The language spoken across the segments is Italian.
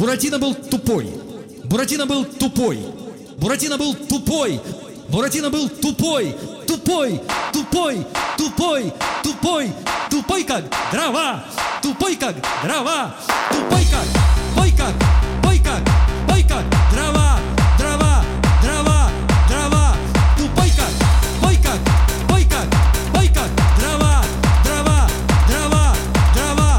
Буратино был тупой. Буратино был тупой. Буратино был тупой. Буратино был тупой. Тупой, тупой, тупой, тупой, тупой как дрова. Тупой как дрова. Тупой как, пой как, пой как, пой как дрова. Дрова, дрова, дрова. Тупой как, пой как, пой как, пой как дрова. Дрова, дрова, дрова.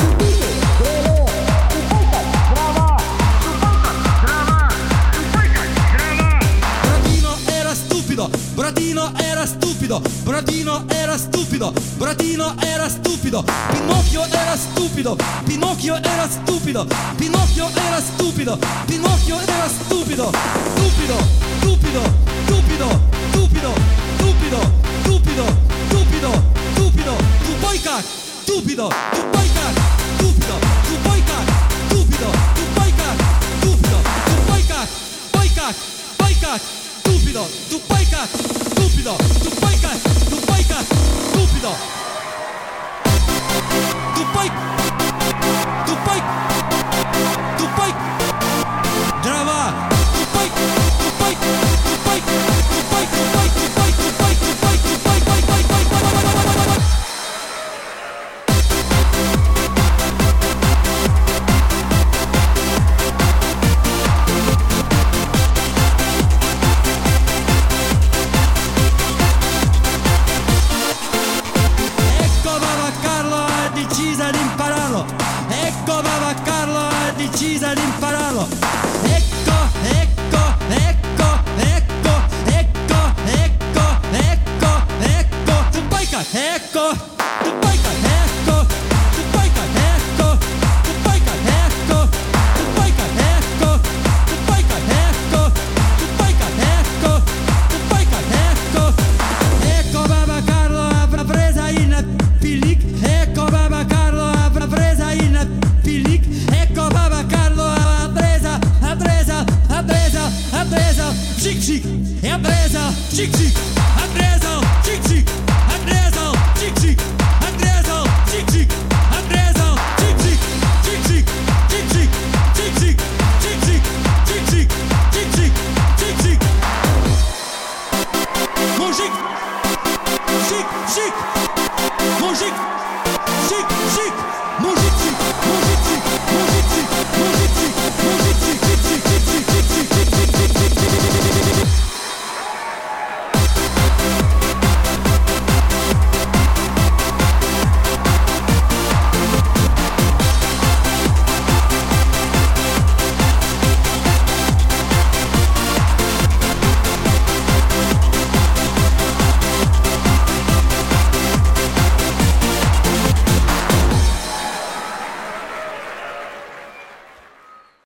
Buratino era stupido, Buratino era stupido, Buratino era stupido, Pinocchio era stupido, Pinocchio era stupido, Pinocchio era stupido, Pinocchio era stupido, stupido, stupido, stupido, stupido, stupido, stupido, stupido, stupido, tupой как, stupido, tupой как, stupido, tupой как, stupido, tupой как, stupido, tupой как, poi как, poi как. Stupido, tupoi как, stupido, tupoi как, tupoi как, stupido. Tupoi, tupoi, tupoi, дрова. Тупой, тупой, тупой, тупой, тупой, тупой, тупой, тупой, тупой, пой, пой, пой, пой. Decisa di impararlo.